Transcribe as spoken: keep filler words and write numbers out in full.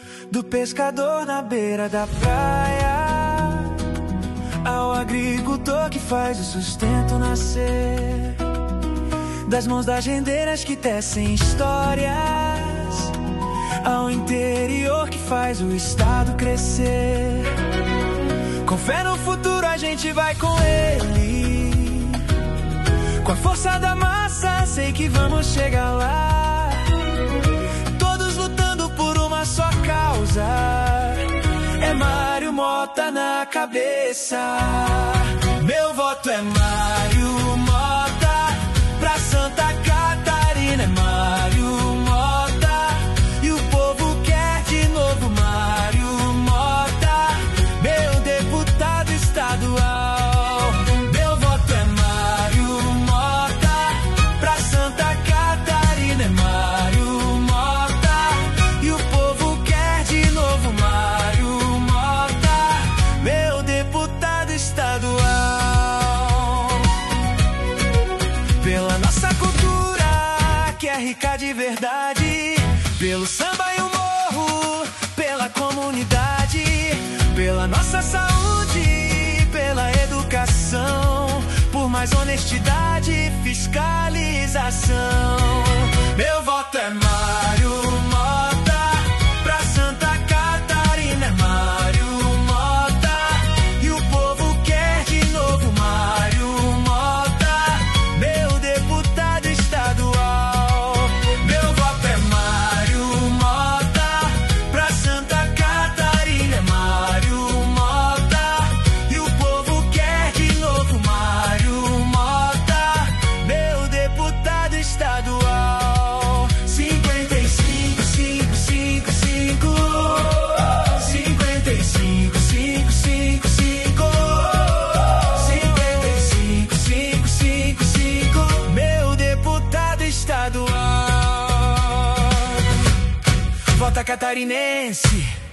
do pescador na beira da praia ao agricultor que faz o sustento nascer, das mãos das rendeiras que tecem histórias, ao interior que faz o estado crescer. Com fé no futuro a gente vai com ele, com a força da massa sei que vamos chegar lá, todos lutando por uma só causa, é Mário Mota na cabeça. Meu voto é Mário Mota, pra Santa Catarina é Mário Mota, e o povo quer de novo Mário Mota, meu deputado estadual. Meu voto é Mário Mota, pra Santa Catarina é Mário Mota, e o povo quer de novo Mário Mota, meu deputado estadual. Pela nossa cultura, que é rica de verdade, pelo samba e o morro, pela comunidade, pela nossa saúde, pela educação, por mais honestidade e fiscalização. Meu voto é Mário Mota, pra Santa Catarina é Mário Mota, e o povo quer de novo Mário Mota, meu deputado estadual. Meu voto é Mário Mota, pra Santa Catarina é Mário Mota, e o povo quer de novo Mário Mota, meu deputado estadual. Cinquenta e cinco, cinco, cinco, cinco, cinquenta e cinco, cinco, cinco, cinco, cinquenta e cinco, cinco, cinco, cinco, meu deputado estadual. Vota catarinense.